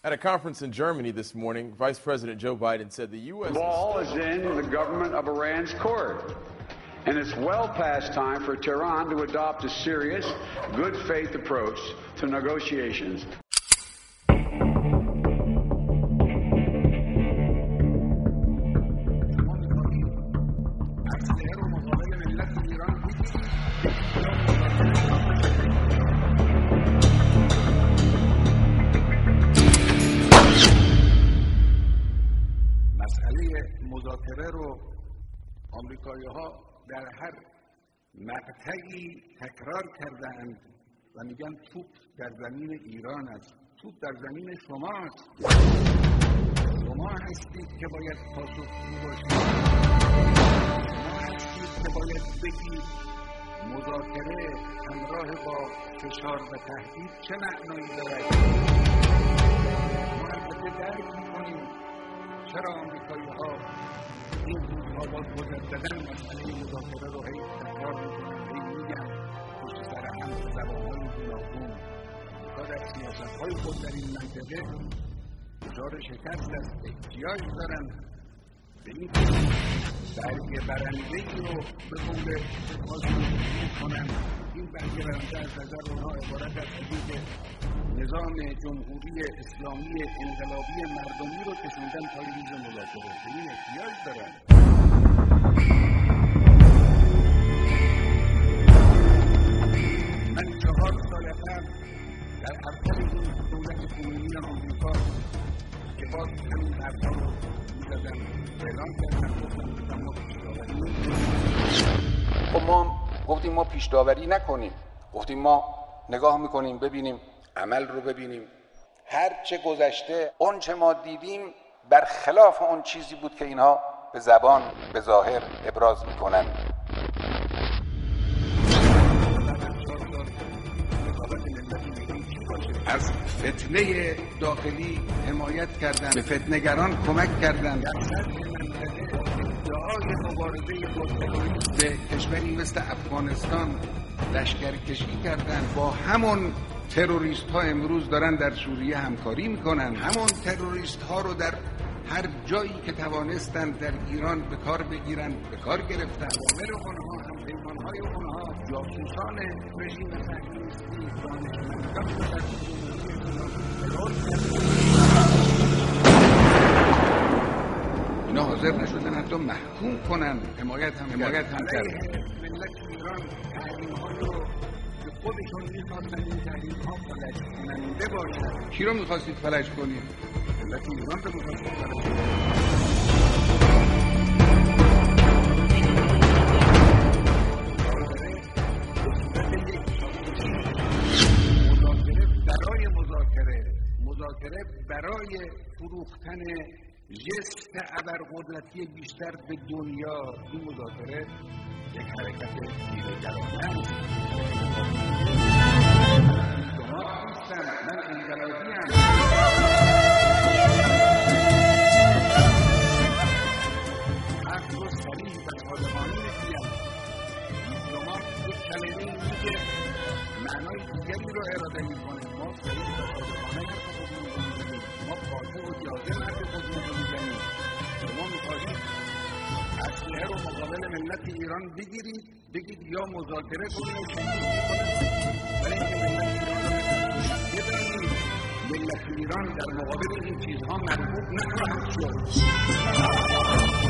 At a conference in Germany this morning, Vice President Joe Biden said the U.S. ball is in the government of Iran's court, and it's well past time for Tehran to adopt a serious, good faith approach to negotiations. مذاکره رو آمریکایی‌ها در هر مقطعی تکرار کردند و میگن توپ در زمین ایران است. توپ در زمین شماست. شما هستید که باید پاسخگو باشید. شما هستید که باید بگید مذاکره همراه با فشار و تهدید چه معنایی دارد. ما البته درک می‌کنیم چرا آمریکایی‌ها این روزها باز مجدداً مسئله مذاکره رو هی تکرار می‌کنن، هی میگن پشت سر هم به زبان‌های گوناگون. آمریکا در سیاست‌های خود در این منطقه دچار شکست است. احتیاج دارن به این برگ برنده‌ای رو به قول خودشون می‌کنن. این برگ برنده از نظر اونها عبارت است از اینکه نظام جمهوری اسلامی انقلابی مردمی رو کشوندن پای میز مذاکره. به این احتیاج دارن. من 4 سال قبل در ارکان این دولت کنونی آمریکا که باز همین حرفا رو می‌زدن اعلام کردن، گفتن ما پیش‌داوری نکنیم. خب ما گفتیم ما پیش‌داوری نکنیم، گفتیم ما نگاه می‌کنیم ببینیم، عمل رو ببینیم. هر چه گذشته اون چه ما دیدیم برخلاف اون چیزی بود که اینها به زبان به ظاهر ابراز میکنن. از فتنه داخلی حمایت کردن، به فتنه‌گران کمک کردن. در سطح منطقه ادعای مبارزه با تروریسم به کشوری مثل افغانستان لشکرکشی کردن. با همون تروریست ها امروز دارن در سوریه همکاری میکنن. همون تروریست ها رو در هر جایی که توانستن در ایران به کار بگیرن به کار گرفتن. عامل اونها هم پیمانهای اونها جاسوسان رژیم صهیونیستی دانشمندان رو در اینا حاضر نشدن حتی محکوم کنن. حمایت هم کردن. ملت ایران تحریم‌های رو خودشون میخواستن این تحریم‌ها فلج کننده باشن. کی رو میخواستید فلج کنید؟ ملت ایران رو میخواستید فلج کنید. مذاکره برای فروختن جست ابرقدرتی بیشتر به دنیا. این مذاکره یک حرکت دیرگرانه است. شما نیستم، من انقلابیم. حق رو صریح و صادقانه میگویم. دیپلمات یک کلمه میگه معنای دیگری رو اراده میکنه. ما صریح و صادقانه حرف خودمون رو میزنیم. ما قاطع و جازم حرف خودمون رو میزنیم. شما میخواهید اسلحه رو مقابل ملت ایران بگید یا مذاکره کنید یا شکست کنید. برای اینکه ملت ایران رو بدانید ملت ایران در مقابل این چیزها مربوط نخواهد شد.